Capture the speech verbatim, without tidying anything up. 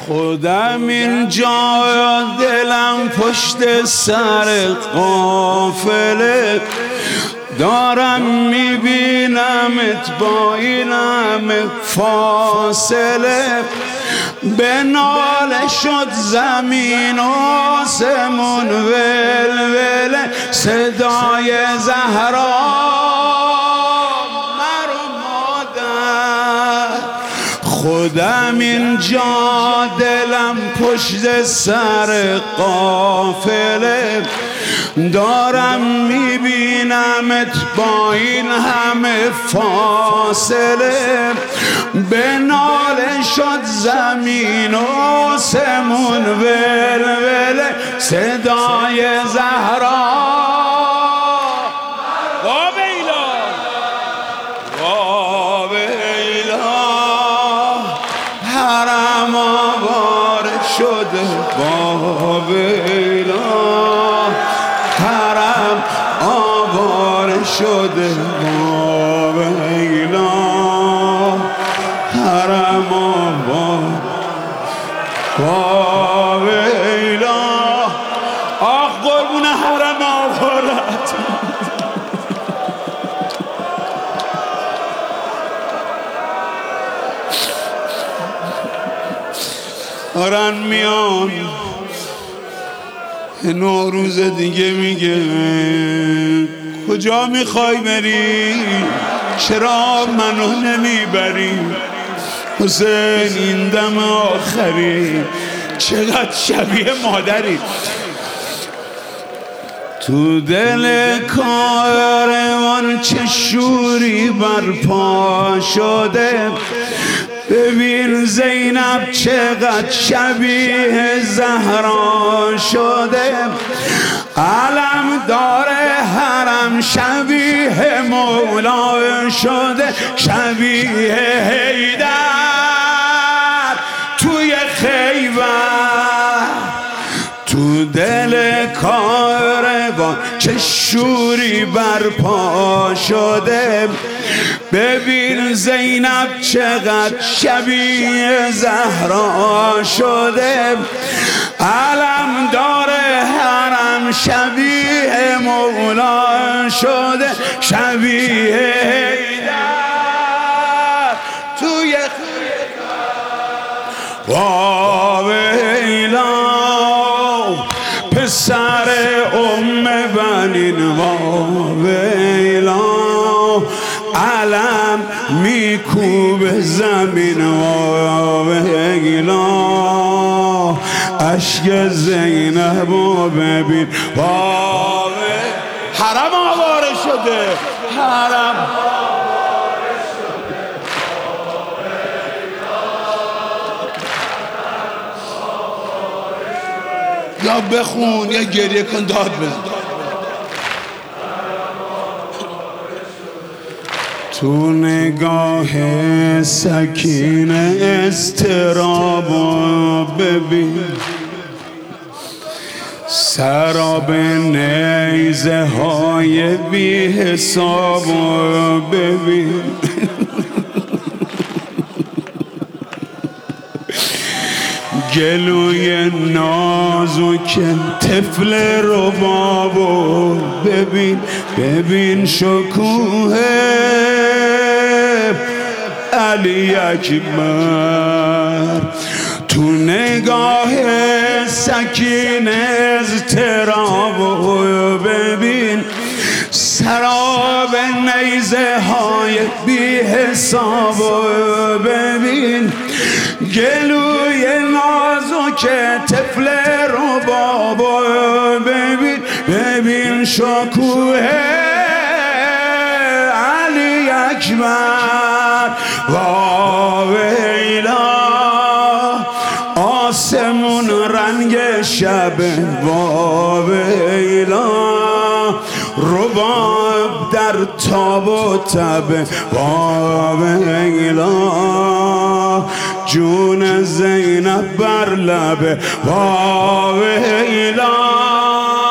خودم اینجا دلم پشت سر قافله، دارم میبینمت با این همه فاصله. به ناله شد زمین و آسمون ولوله، صدای زهرا مرو مادر. خودم اینجا دلم پشت سر قافله، دارم میبینمت با این همه فاصله. به ناله شد زمین و آسمون ولوله، صدای زهرا وا ویلا وا ویلا، حرم آواره شده وا ویلا، حرم آواره شده وا ویلا، حرم آواره وا ویلا. آخ قربون حرم آوارت. دارن میان نوروز دیگه، میگه کجا میخوای بری؟ چرا منو نمیبری؟ حسین این دم آخری چقدر شبیه مادری. تو دل کاروان چه شوری برپا شده، ببین زینب چقدر شبیه زهرا شده. علم داره حرم شبیه مولا شده، شبیه حیدر توی خیبر. تو دل کاروان چه شوری برپا شده، ببین زینب چقدر شبیه زهرا شده. علم داره حرم شبیه مولا شده، شبیه حیدر توی وا ویلا. پسر ام بنین وا ویلا، علم میکوب زمین وا ویلا. عشق زینب و ببین وا ویلا، حرم آواره شده، حرم یا بخون یا گریه کن داد بزن. تو نگاه سکینه استرابو ببین، سراب نیزه های بی حسابو ببین. گلوی نازک طفل ربابو ببین، ببین شکوه علی اکبر. تو نگاه سکینه اضطرابو ببین، سراب نیزه های بی حسابو ببین. گلوی نازک طفل ربابو ببین، ببین شکوه علی اکبر وا ویلا. آسمون رنگ شب وا ویلا، رباب در تاب و تب وا ویلا. جون زینب بر لب وا ویلا.